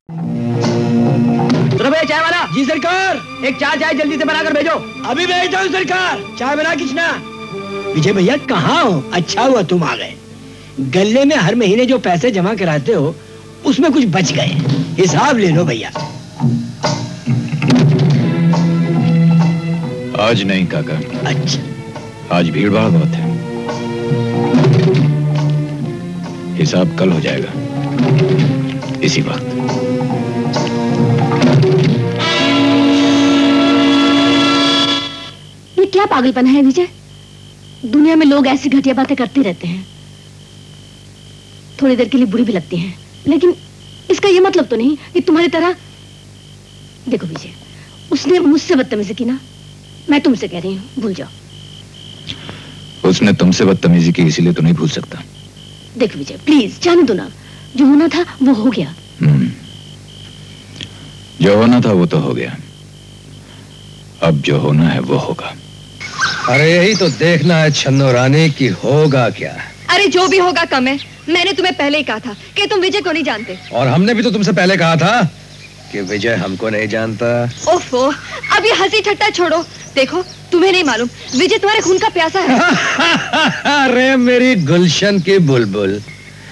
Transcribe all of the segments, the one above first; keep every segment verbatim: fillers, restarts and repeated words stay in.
तो भैया चाय वाला। जी सरकार। एक चाय चाय जल्दी से बनाकर भेजो। अभी भेजता हूँ सरकार। चाय बना किसना। विजय भैया कहाँ हो? अच्छा हुआ तुम आ गए। गल्ले में हर महीने जो पैसे जमा कराते हो उसमें कुछ बच गए, हिसाब ले लो भैया। आज नहीं काका। अच्छा। आज भीड़ भाड़ बहुत है, हिसाब कल हो जाएगा इसी वक्त। ये क्या पागलपन है विजय? दुनिया में लोग ऐसी घटिया बातें करते रहते हैं, थोड़ी देर के लिए बुरी भी लगती हैं, लेकिन इसका ये मतलब तो नहीं कि तुम्हारी तरह। देखो विजय, उसने मुझसे बदतमीजी की ना, मैं तुमसे कह रही हूँ भूल जाओ। उसने तुमसे बदतमीजी की इसीलिए तो नहीं भूल सकता। देखो विजय प्लीज जाने दो ना, जो होना था वो हो गया। हम्म, जो होना था वो तो हो गया, अब जो होना है वो होगा। अरे यही तो देखना है छन्नो रानी की होगा क्या। अरे जो भी होगा कम है, मैंने तुम्हें पहले ही कहा था कि तुम विजय को नहीं जानते। और हमने भी तो तुमसे पहले कहा था कि विजय हमको नहीं जानता। ओफो, अब ये हंसी ठट्टा छोड़ो। देखो तुम्हें नहीं मालूम, विजय तुम्हारे खून का प्यासा है। अरे मेरी गुलशन की बुलबुल,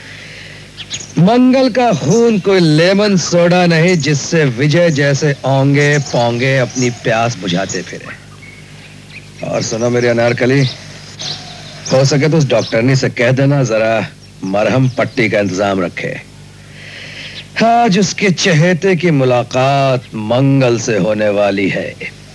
मंगल का खून कोई लेमन सोडा नहीं जिससे विजय जैसे ओंगे पोंगे अपनी प्यास बुझाते फिरे। और सुनो मेरी अनारकली, हो सके तो उस डॉक्टरनी से कह देना जरा मरहम पट्टी का इंतजाम रखे। आज उसके चहेते की मुलाकात मंगल से होने वाली है।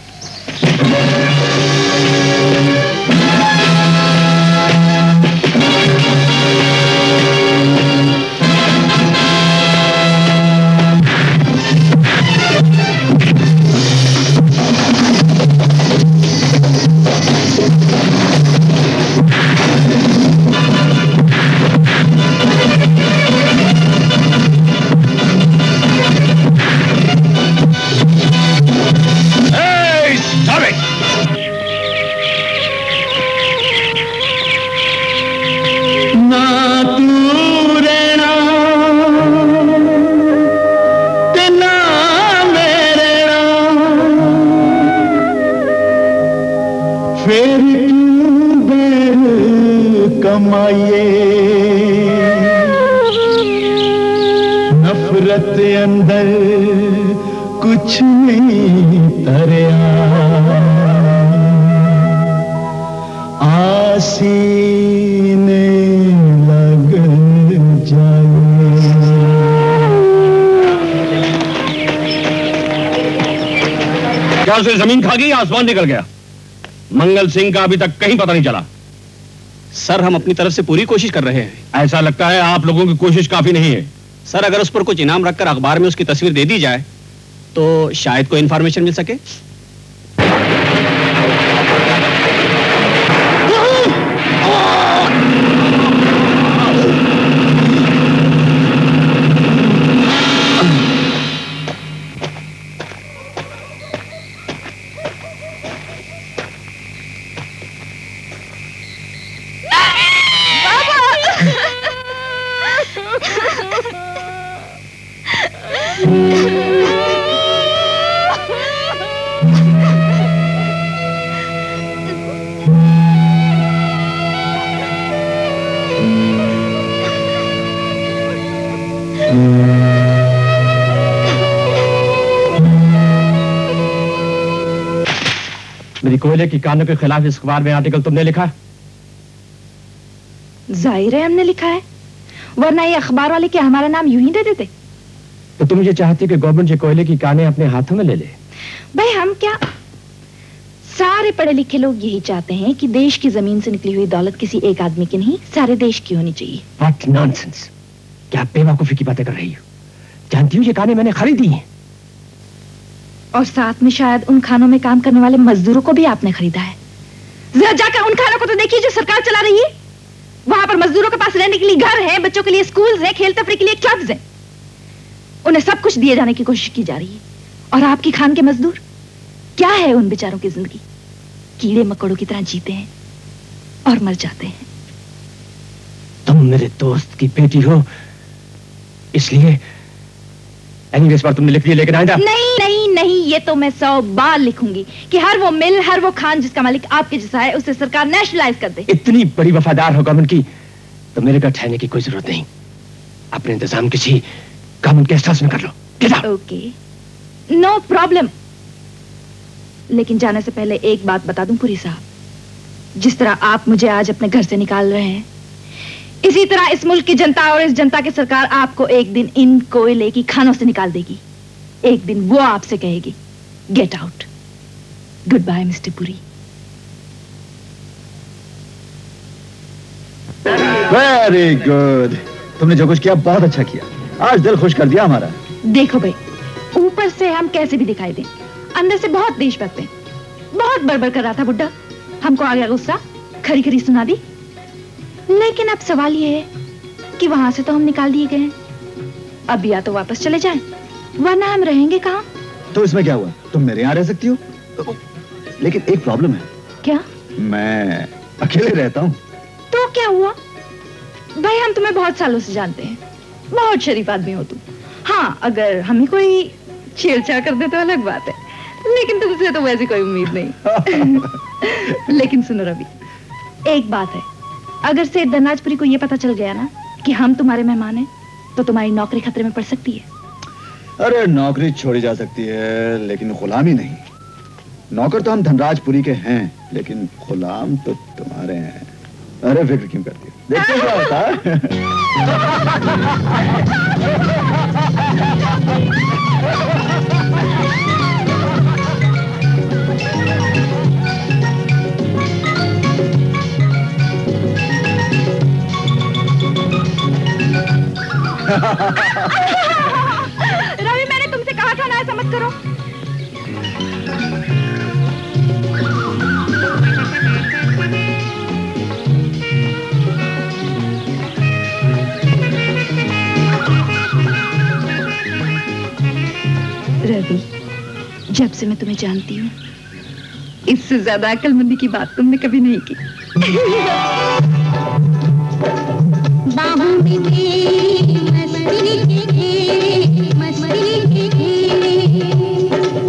नफरत अंदर कुछ नहीं तरिया, आसीने लग जाए। क्या उसे जमीन खा गई, आसमान निकल गया? मंगल सिंह का अभी तक कहीं पता नहीं चला। सर हम अपनी तरफ से पूरी कोशिश कर रहे हैं। ऐसा लगता है आप लोगों की कोशिश काफी नहीं है। सर अगर उस पर कुछ इनाम रखकर अखबार में उसकी तस्वीर दे दी जाए तो शायद कोई इंफॉर्मेशन मिल सके। मेरी कोयले की कानों के खिलाफ इस अखबार में आर्टिकल तुमने लिखा? जाहिर है हमने लिखा है, वरना ये अखबार वाले क्या हमारा नाम यूं ही दे देते? तो तुम ये चाहती कि गवर्नमेंट ये कोयले की कानें अपने हाथों में ले ले? भाई हम क्या, सारे पढ़े लिखे लोग यही चाहते हैं कि देश की जमीन से निकली हुई दौलत किसी एक आदमी की नहीं, सारे देश की होनी चाहिए। What nonsense! क्या बेवकूफी की बातें कर रही हो? जानती हूँ ये कानें मैंने खरीदी हैं। और साथ में शायद उन खानों में काम करने वाले मजदूरों को भी आपने खरीदा है। जरा जाकर उन खानों को तो देखिए जो सरकार चला रही है। वहां पर मजदूरों के पास रहने के लिए घर है, बच्चों के लिए स्कूल है, खेल तफरी के लिए क्लब्स है। उन्हें सब कुछ दिए जाने की कोशिश की जा रही है। और आपकी खान के मजदूर, क्या है उन बेचारों की जिंदगी? कीड़े मकोड़ों की तरह जीते हैं और मर जाते हैं। तुम मेरे दोस्त की बेटी हो, इसलिए एनीवे, इस बार तुमने लिख दिया, लेकिन आइंदा नहीं नहीं नहीं, ये तो मैं सौ बार लिखूंगी कि हर वो मिल, हर वो खान जिसका मालिक आपके जैसा है, उसे सरकार नेशनलाइज कर दे। इतनी बड़ी वफादार हो गवर्नमेंट की तो मेरे घर ठहरने की कोई जरूरत नहीं। अपने इंतजाम किसी गवर्नमेंट के एहसास में कर लो। Get out. Okay, no problem. लेकिन जाने से पहले एक बात बता दूं पुरी साहब, जिस तरह आप मुझे आज अपने घर से निकाल रहे हैं, इसी तरह इस मुल्क की जनता और इस जनता की सरकार आपको एक दिन इन कोयले की खानों से निकाल देगी। एक दिन वो आपसे कहेगी, get out. Good bye mister Puri. Very good, तुमने जो कुछ किया बहुत अच्छा किया। आज दिल खुश कर दिया हमारा। देखो भाई, ऊपर से हम कैसे भी दिखाई दें, अंदर से बहुत देशभक्त हैं। बहुत बड़बड़ कर रहा था बुड्ढा, हमको आ गया गुस्सा, खरी खरी सुना दी। लेकिन अब सवाल ये है कि वहां से तो हम निकाल दिए गए हैं, अब या तो वापस चले जाएं, वरना हम रहेंगे कहाँ? तो इसमें क्या हुआ, तुम मेरे यहाँ रह सकती हो। लेकिन एक प्रॉब्लम है। क्या? मैं अकेले रहता हूँ। तो क्या हुआ भाई, हम तुम्हें बहुत सालों से जानते हैं, बहुत शरीफ आदमी हो तुम। हाँ, अगर हमें कोई छेड़छाड़ कर दे तो अलग बात है, लेकिन तुमसे तो वैसी कोई उम्मीद नहीं। लेकिन सुनो रवि, एक बात है, अगर सेठ धनराजपुरी को यह पता चल गया ना कि हम तुम्हारे मेहमान हैं, तो तुम्हारी नौकरी खतरे में पड़ सकती है। अरे नौकरी छोड़ी जा सकती है, लेकिन गुलामी नहीं। नौकर तो हम धनराजपुरी के हैं, लेकिन गुलाम तो तुम्हारे हैं। अरे फिक्र क्यों करती है, देखते क्या होता है। रवि, मैंने तुमसे कहा था ना ऐसा मत करो। रवि, जब से मैं तुम्हें जानती हूँ, इससे ज्यादा अक्लमंदी की बात तुमने कभी नहीं की। बाहों में तेरी मस्ती के घेरे, मस्ती के घेरे,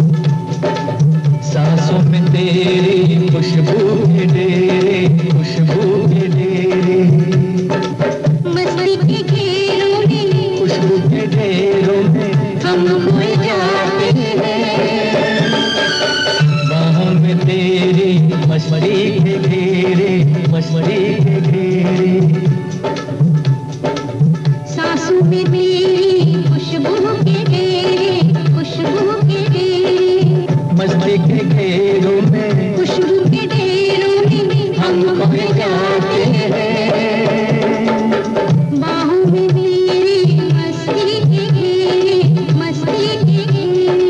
सांसों में तेरी खुशबू के डेरे, खुशबू के डेरे, मस्ती के घेरों में, खुशबू के डेरों में हम खोए जाते हैं। बाहों में तेरी मस्ती के घेरे, मस्ती के घेरे, सांसों में तेरी खुशबू के घेरे, खुशबू के घेरे, मस्ती के घेरों में, खुशबू के घेरों में हम खोए जाते हैं। बाहों में तेरी मस्ती के घेरे, मस्ती के घेरे।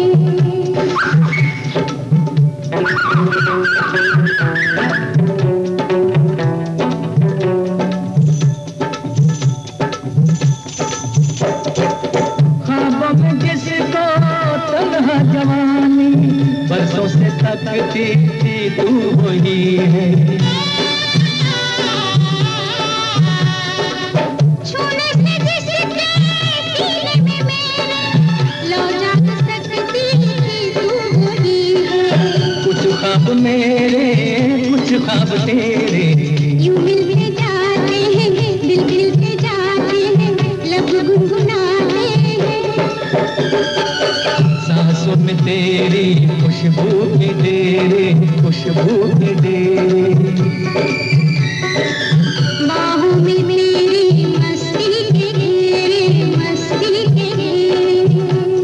ख्वाबों में जिसको तन्हा जवानी बरसों से तकती थी, तू वही है। छूने से जिसके सीने में मेरे लो जा सकती थी, तू वही है। कुछ ख्वाब मेरे, कुछ ख्वाब तेरे, यूं मिलते जाते हैं, दिल मिलते जाते हैं, लब गुनगुनाते हैं। सांसों में तेरी खुशबू के डेरे, खुशबू के डेरे, बाहों में तेरी मस्ती के घेरे, मस्ती के घेरे।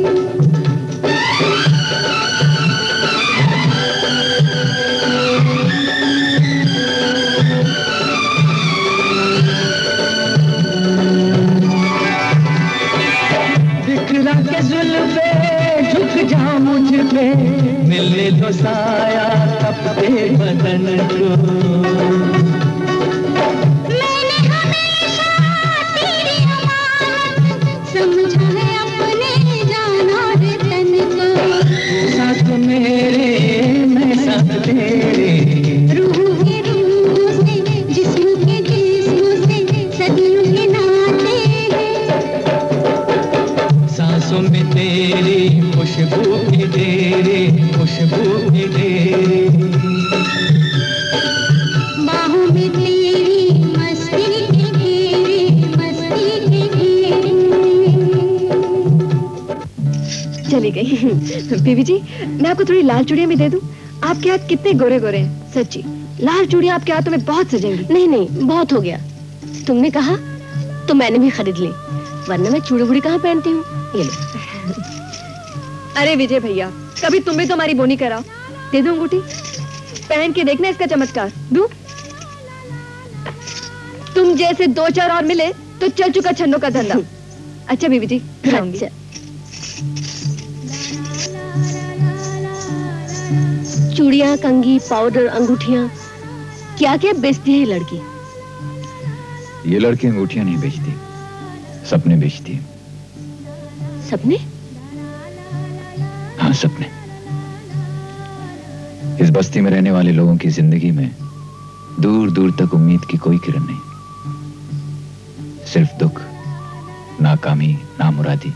दिखला के जुल्फे झुक जा मुझ पे, मिलने दो साया तपते बदन को। मैंने हमेशा तेरी अमानत समझा है अपने जान और तन को। साथ मेरे मैं साथ तेरे, रूह के रूह से, जिस्म के जिस्म से, सदियों के नाते हैं। सांस सांसों में तेरी खुशबू भी तेरी खुशबू भी तेरी बाहों में तेरी मस्ती के घेरे मस्ती के घेरे। चली गई। बीबी जी, मैं आपको थोड़ी लाल चूड़ियां भी दे दूं? आपके हाथ कितने गोरे गोरे हैं, सच्ची। लाल चूड़ियां आपके हाथों में बहुत सजेंगी। नहीं नहीं, बहुत हो गया। तुमने कहा तो मैंने भी खरीद ली, वरना मैं चूड़ी बूड़ी कहाँ पहनती हूँ। ये लो। अरे विजय भैया, कभी तुम भी तो हमारी बोनी कराओ। दे दो अंगूठी, पहन के देखना इसका चमत्कार। दूं? तुम जैसे दो चार और मिले तो चल चुका छन्नों का धंधा। अच्छा बीबी जी, अच्छा। चूड़ियाँ, कंघी, पाउडर, अंगूठियाँ, क्या क्या बेचती है ये लड़की? ये लड़की अंगूठियां नहीं बेचती, सपने बेचती है। सपने? हाँ, सपने। इस बस्ती में रहने वाले लोगों की जिंदगी में दूर दूर तक उम्मीद की कोई किरण नहीं, सिर्फ दुख, नाकामी, नामुरादी।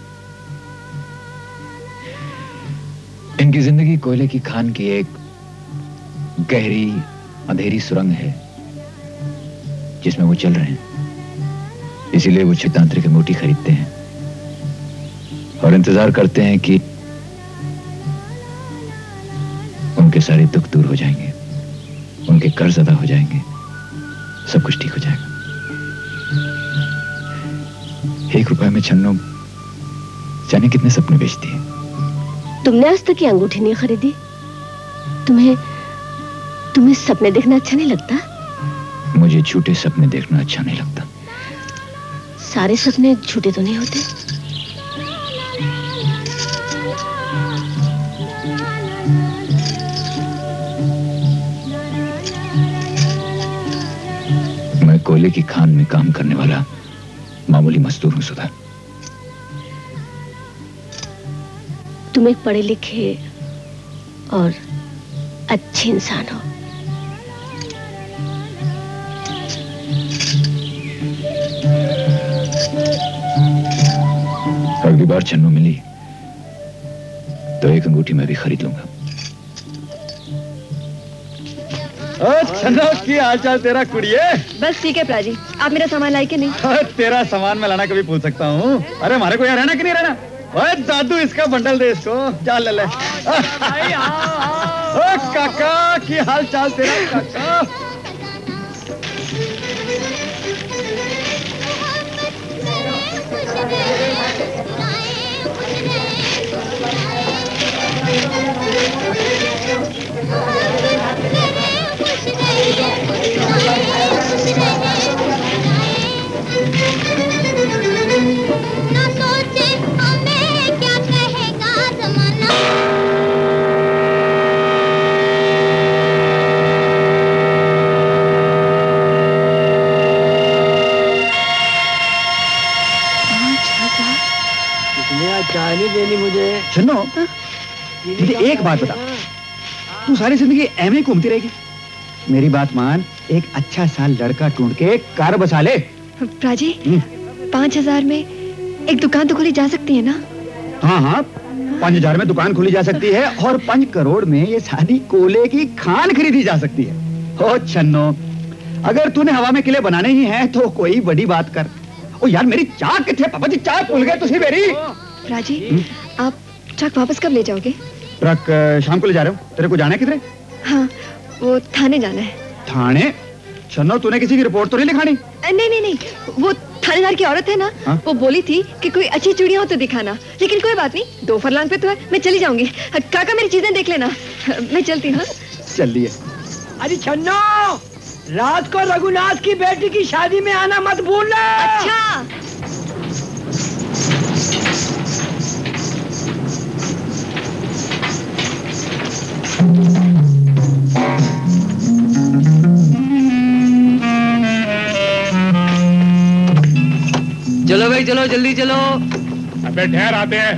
इनकी जिंदगी कोयले की खान की एक गहरी अंधेरी सुरंग है जिसमें वो चल रहे हैं। इसीलिए वो छितांत्रिक अंगूठी खरीदते हैं और इंतजार करते हैं कि उनके सारे दुख दूर हो जाएंगे, उनके कर्ज अदा हो जाएंगे, सब कुछ ठीक हो जाएगा। एक रुपए में छन्नो जाने कितने सपने बेचती है। तुमने आज तक ये अंगूठी नहीं खरीदी? तुम्हें तुम्हें सपने देखना अच्छा नहीं लगता? मुझे झूठे सपने देखना अच्छा नहीं लगता। सारे सपने झूठे तो नहीं होते। मैं कोयले की खान में काम करने वाला मामूली मजदूर हूं सुधा। तुम एक पढ़े लिखे और अच्छे इंसान हो। अगली बार छन्नू मिली तो एक अंगूठी मैं भी खरीद लूंगा। छन्नो, की हालचाल तेरा कुड़िए? बस ठीक है प्राजी, आप मेरा सामान लाए कि नहीं? तेरा सामान मैं लाना कभी पूछ सकता हूँ? अरे हमारे को यहाँ रहना कि नहीं रहना? ओए दादू, इसका बंडल दे इसको, जा ले ले। ओ काका, की हाल चाल तेरा काका? ना सोचे हमें क्या कहेगा जमाना। कितने आज चाय नहीं देनी मुझे? छन्नो, मुझे एक बात बता, तू सारी जिंदगी ऐਵੇਂ ही घूमती रहेगी? मेरी बात मान, एक अच्छा सा लड़का ढूंढ के कार बसा ले। प्राजी, पाँच हजार में एक दुकान तो खोली जा सकती है ना? हाँ हाँ, पाँच हजार में दुकान खोली जा सकती है और पाँच करोड़ में ये सारी कोयले की खान खरीदी जा सकती है। ओ छन्नो, अगर तूने हवा में किले बनाने ही हैं तो कोई बड़ी बात कर। ओ यार, मेरी चाय कितने? पापा जी, चाय भूल गए तुझे मेरी। प्राजी, आप ट्रक वापस कब ले जाओगे? ट्रक शाम को ले जा रहे हो। तेरे को जाना है किधरे? हाँ, वो थाने जाना है। थाने? छन्नो, तूने किसी की रिपोर्ट तो नहीं लिखानी? नहीं नहीं नहीं, वो थानेदार की औरत है ना, हा? वो बोली थी कि कोई अच्छी चूड़ियां हो तो दिखाना। लेकिन कोई बात नहीं, दो फरलांग पे तो है, मैं चली जाऊंगी। काका, मेरी चीजें देख लेना, मैं चलती हूँ। चलिए। अरे छन्नो, रात को रघुनाथ की बेटी की शादी में आना मत भूलना। अच्छा। चलो भाई, चलो जल्दी चलो। अबे ठहर, आते हैं।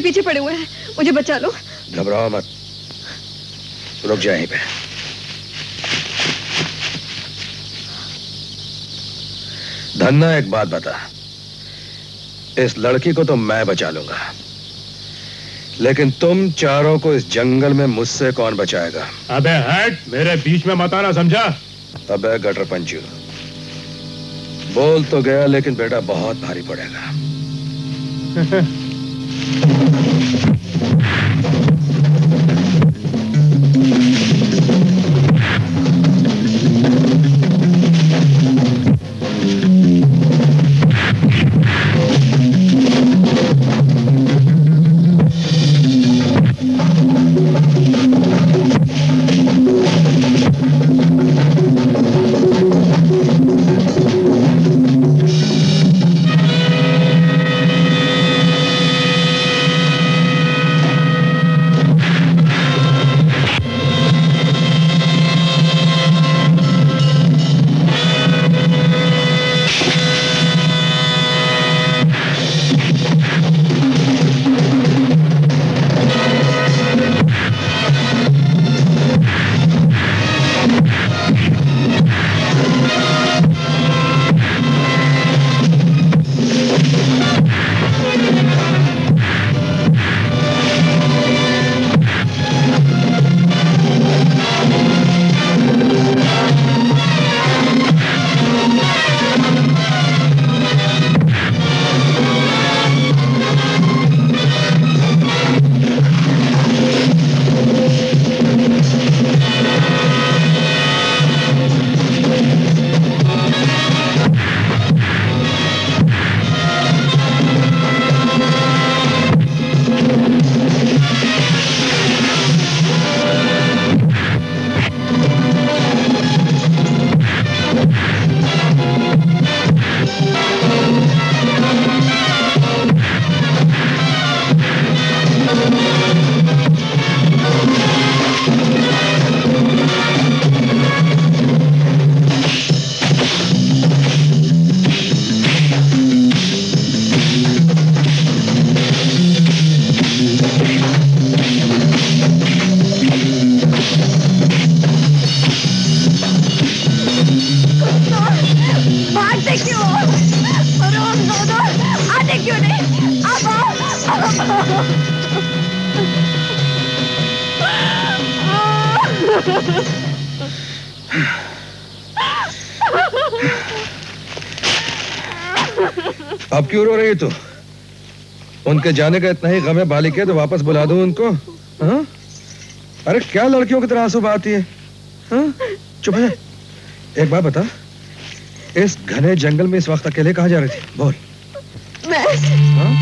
पीछे पड़े हुए हैं, मुझे बचा लो। घबराओ मत, रुक जा यहीं पे। धन्ना एक बात बता, इस लड़की को तो मैं बचा लूंगा, लेकिन तुम चारों को इस जंगल में मुझसे कौन बचाएगा? अबे हट, मेरे बीच में मत आना, समझा? अबे गटर पंचू, बोल तो गया लेकिन बेटा बहुत भारी पड़ेगा। अब क्यों रो रही है तू? उनके जाने का इतना ही गम है बालिक है तो वापस बुला दूं उनको? हाँ? अरे क्या लड़कियों की तरह आंसू बहाती है? हाँ? चुप है। एक बात बता, इस घने जंगल में इस वक्त अकेले कहाँ जा रही थी? बोल। मैं हाँ?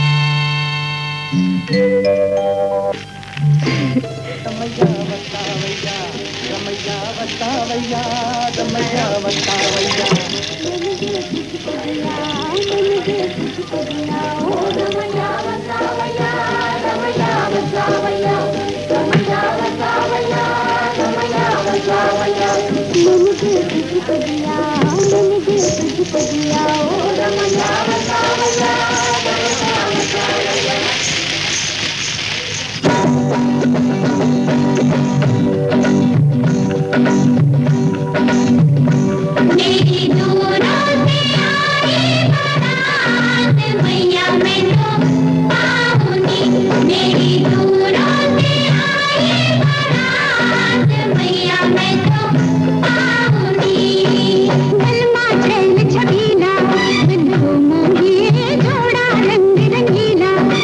मेरी दूरों से आई बारात मैया मैं तो पाऊंगी। मेरी दूरों से आई बारात मैया मैं तो पाऊंगी। गलमा चैन छबीला बंधु मोही जोड़ा रंग रंगीला।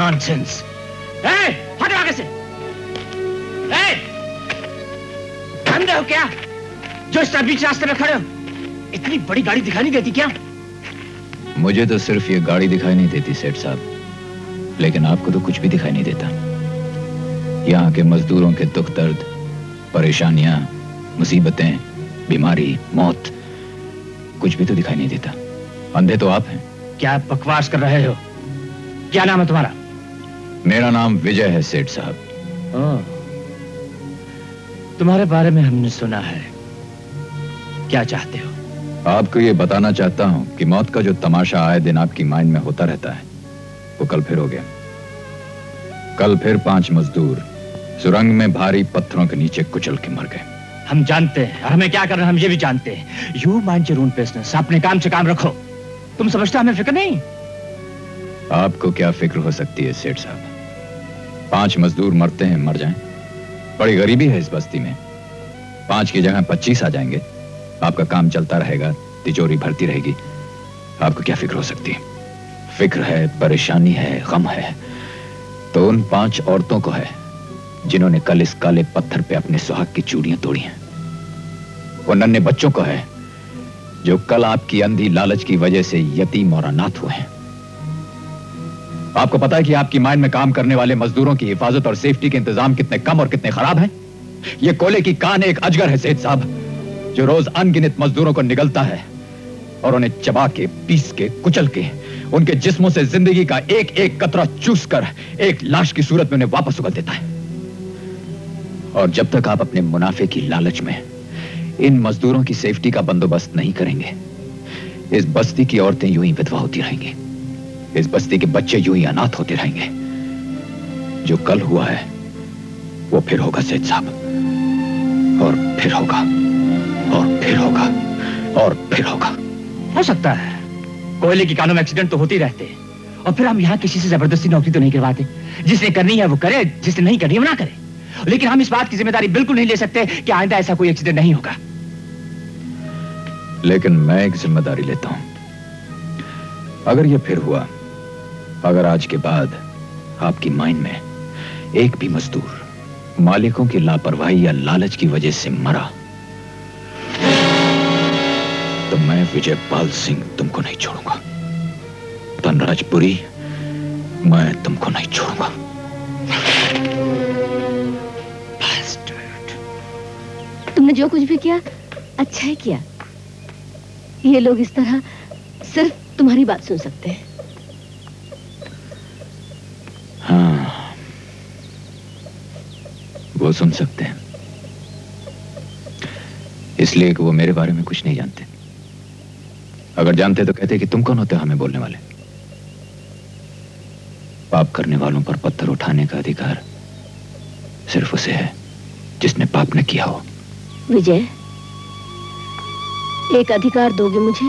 नॉनसेंस। ए, हटो आगे से। ए, अंधे हो क्या जो इस तरह बीच रास्ते में खड़े हो? इतनी बड़ी गाड़ी दिखाई नहीं देती क्या? मुझे तो सिर्फ ये गाड़ी दिखाई नहीं देती सेठ साहब, लेकिन आपको तो कुछ भी दिखाई नहीं देता। यहाँ के मजदूरों के दुख दर्द, परेशानियां, मुसीबतें, बीमारी, मौत, कुछ भी तो दिखाई नहीं देता। अंधे तो आप हैं। क्या बकवास कर रहे हो? क्या नाम है तुम्हारा? मेरा नाम विजय है सेठ साहब। तुम्हारे बारे में हमने सुना है। क्या चाहते हो? आपको ये बताना चाहता हूं कि मौत का जो तमाशा आए दिन आपकी माइंड में होता रहता है, वो कल फिर हो गया। कल फिर पांच मजदूर सुरंग में भारी पत्थरों के नीचे कुचल के मर गए। हम जानते हैं, और हमें क्या करना हम ये भी जानते हैं। You mind your own business, अपने काम से काम रखो। तुम समझते हमें फिक्र नहीं? आपको क्या फिक्र हो सकती है सेठ साहब? पांच मजदूर मरते हैं, मर जाएं। बड़ी गरीबी है इस बस्ती में। पांच की जगह पच्चीस आ जाएंगे, आपका काम चलता रहेगा, तिजोरी भरती रहेगी। आपको क्या फिक्र हो सकती है? फिक्र है, परेशानी है, गम है तो उन पांच औरतों को है जिन्होंने कल इस काले पत्थर पे अपने सुहाग की चूड़ियां तोड़ी हैं। वो नन्हे बच्चों को है जो कल आपकी अंधी लालच की वजह से यतीम और अनाथ हुए हैं। आपको पता है कि आपकी माइंड में काम करने वाले मजदूरों की हिफाजत और सेफ्टी के इंतजाम कितने कम और कितने खराब हैं? ये कोयले की कान एक अजगर है सेठ साहब, जो रोज अनगिनत मजदूरों को निगलता है और उन्हें चबा के, पीस के, कुचल के, उनके जिस्मों से जिंदगी का एक एक कतरा चूस कर एक लाश की सूरत में उन्हें वापस उगल देता है। और जब तक आप अपने मुनाफे की लालच में इन मजदूरों की सेफ्टी का बंदोबस्त नहीं करेंगे, इस बस्ती की औरतें यूं ही विधवा होती रहेंगी, इस बस्ती के बच्चे यूं ही अनाथ होते रहेंगे। जो कल हुआ है वो फिर होगा सेठ साहब, और फिर होगा, और फिर होगा, और फिर होगा। हो सकता है कोयले की कानों में एक्सीडेंट तो होते ही रहते हैं, और फिर हम यहाँ किसी से जबरदस्ती नौकरी तो नहीं करवाते। जिसने करनी है वो करे, जिसने नहीं करनी है वो ना करे। लेकिन हम इस बात की जिम्मेदारी बिल्कुल नहीं ले सकते कि आइंदा ऐसा कोई एक्सीडेंट नहीं होगा। लेकिन मैं एक जिम्मेदारी लेता हूं। अगर ये फिर हुआ, अगर आज के बाद आपकी माइंड में एक भी मजदूर मालिकों की लापरवाही या लालच की वजह से मरा, तो मैं विजय पाल सिंह तुमको नहीं छोड़ूंगा। धनराजपुरी, मैं तुमको नहीं छोड़ूंगा। तुमने जो कुछ भी किया अच्छा ही किया। ये लोग इस तरह सिर्फ तुम्हारी बात सुन सकते हैं। हाँ, वो सुन सकते हैं, इसलिए कि वो मेरे बारे में कुछ नहीं जानते। अगर जानते तो कहते कि तुम कौन होते हो हमें बोलने वाले। पाप करने वालों पर पत्थर उठाने का अधिकार सिर्फ उसे है जिसने पाप न किया हो। विजय, एक अधिकार दोगे मुझे,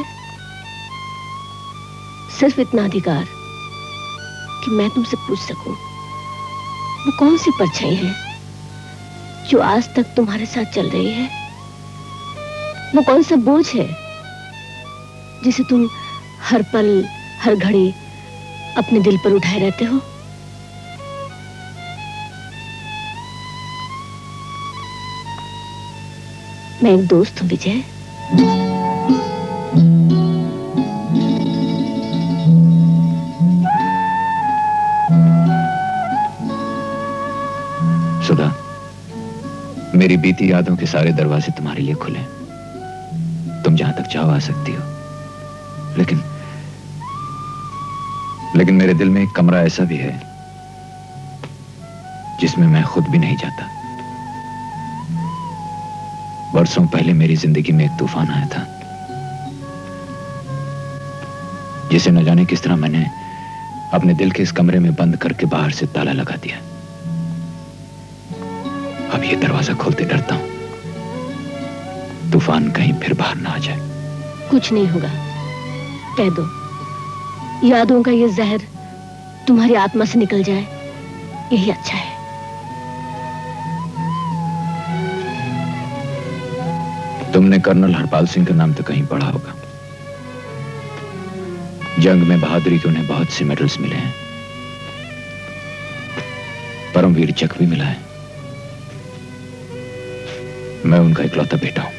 सिर्फ इतना अधिकार कि मैं तुमसे पूछ सकूं, वो कौन सी परछाई है जो आज तक तुम्हारे साथ चल रही है? वो कौन सा बोझ है जिसे तुम हर पल, हर घड़ी अपने दिल पर उठाए रहते हो? मैं एक दोस्त हूं विजय। सुधा, मेरी बीती यादों के सारे दरवाजे तुम्हारे लिए खुले। तुम जहां तक चाहो आ सकती हो, लेकिन लेकिन मेरे दिल में एक कमरा ऐसा भी है जिसमें मैं खुद भी नहीं जाता। बरसों पहले मेरी जिंदगी में एक तूफान आया था, जिसे न जाने किस तरह मैंने अपने दिल के इस कमरे में बंद करके बाहर से ताला लगा दिया। अब ये दरवाजा खोलते डरता हूं, तूफान कहीं फिर बाहर ना आ जाए। कुछ नहीं होगा, कह दो। यादों का ये जहर तुम्हारी आत्मा से निकल जाए, यही अच्छा है। तुमने कर्नल हरपाल सिंह का नाम तो कहीं पढ़ा होगा। जंग में बहादुरी के उन्हें बहुत से मेडल्स मिले हैं। परमवीर जख्मी मिला है। मैं उनका इकलौता बेटा हूं।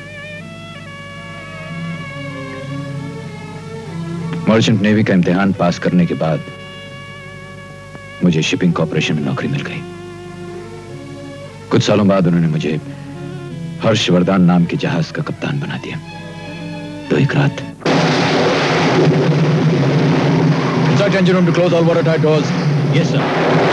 मर्चेंट नेवी का इम्तिहान पास करने के बाद मुझे शिपिंग कॉर्पोरेशन में नौकरी मिल गई। कुछ सालों बाद उन्होंने मुझे हर्षवर्धन नाम के जहाज का कप्तान बना दिया। तो एक रात Instruct engine room to close all watertight doors. Yes, sir.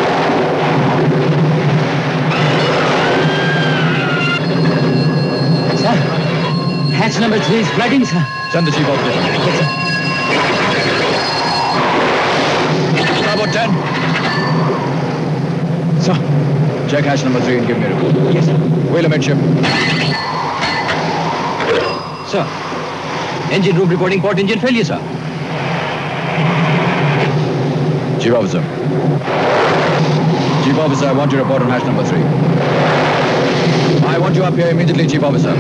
Sir, hatch number three is flooding, sir. Send the chief officer. Yes, sir. Starboard ten. Sir. Check hatch number three and give me a report. Yes, sir. Wheel amidship. Sir, engine room reporting port engine failure, sir. Chief officer. Chief officer, I want your report on hatch number three. I want you up here immediately, chief officer.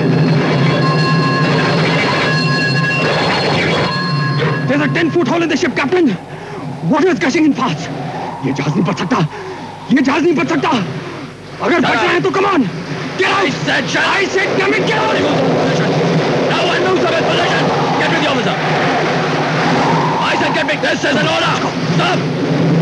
There's a ten foot hole in the ship, Captain. Water is gushing in fast. ये जहाज नहीं बच सकता। ये जहाज नहीं बच सकता। अगर बचना है तो come on. Get out. I said, shut I said, come in, get out. No one moves from his position. Get with the officer. I said, get me. This is an order. Stop.